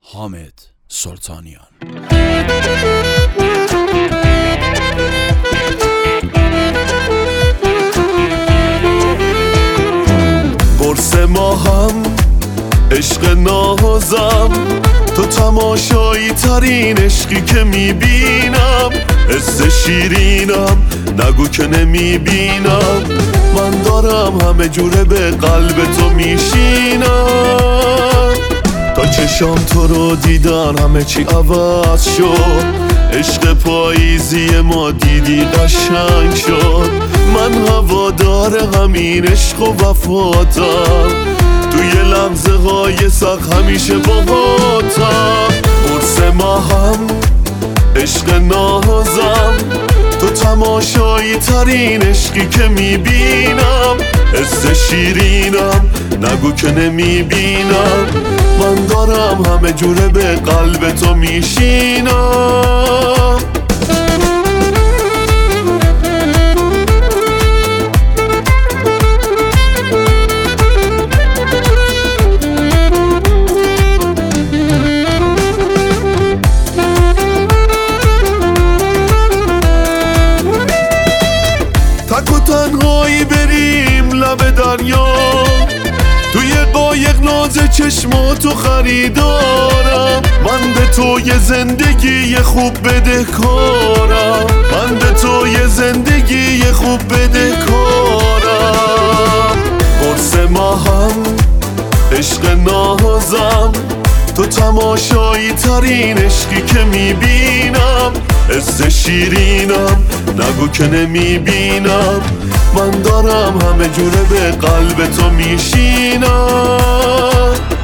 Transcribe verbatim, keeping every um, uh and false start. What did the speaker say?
حامد سلطانیان. قرص ما هم عشق نازم، تو تماشایی ترین عشقی که میبینم. حس شیرینم نگو که نمیبینم، من دارم همه جوره به قلب تو میشینم. تا چشام تو رو دیدن همه چی عوض شد، عشق پاییزی ما دیدی قشنگ شد. من هوادار همین عشق و وفاتم، توی لحظه های سخت همیشه باهاتم. قرص ما هم عشق نازم، تو تماشایی ترین عشقی که میبینم. حس شیرینم نگو که نمیبینم، من دارم همه جوره به قلب تو میشینم. تک و تنهایی بریم لب دریا، توی قایق ناز چشماتو خریدارم. من به تو یه زندگی خوب بدهکارم، من به تو یه زندگی خوب بدهکارم. قرص ما هم عشق نازم، تو تماشایی ترین عشقی که میبینم. حس شیرینم نگو که نمیبینم، من دارم همه جوره به قلب تو میشینم.